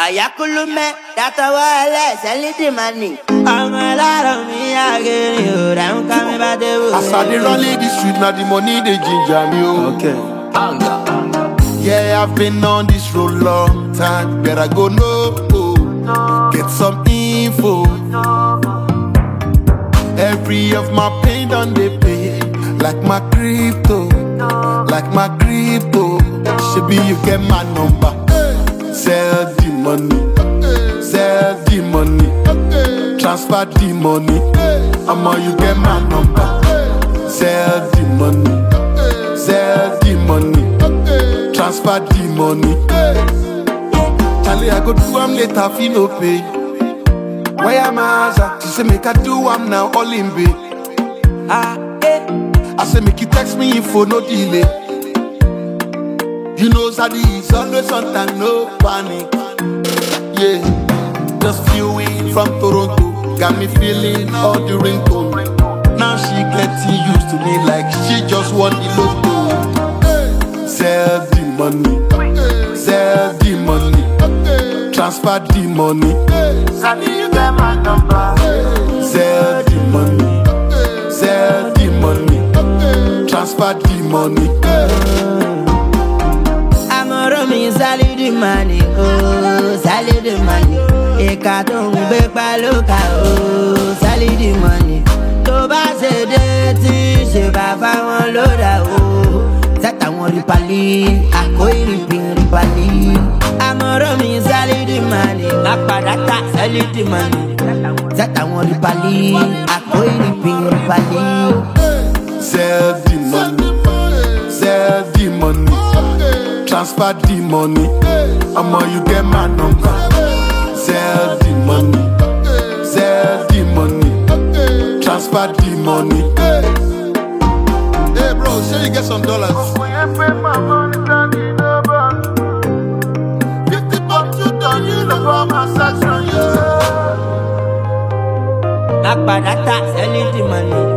Ayakulume, that's why I sell the money. I'm a lot of me, I get you. I'm coming back the As I dey run the street, now the money they ginger me. Okay. Yeah, I've been on this road long time. Better go get some info. Every of my pain done they pay. Like my crypto. Should you get my number. Sell the money. Transfer the money. You get my number. Sell the money. Transfer the money. Charlie, I go do am later, fi no pay. Why am I? She say make I do am now, all in bay. I say make you text me info, no delay. You know Zadi is always on time, no panic. Yeah, just flew in from Toronto, got me feeling all the ringtone. Now she getting used to me like she just won the lotto. Sell the money, transfer the money. Sabi, you get my number. Sell the money, transfer the money. Me sally the money, oh, sally the money. Eka to be paloka, oh, sally the money. To ba se de ti se baba won loda, oh. Zata won ripali, akoi ripali. Amoro mi sally the money, mapadata sally the money. Zata won ripali, akoi ripali. Sell the money. Transfer the money. You get my number. Sell the money. Transfer the money. Hey bro, say you get some dollars. $50 you done, you know for my section, yeah. Nakpadata, sell the money.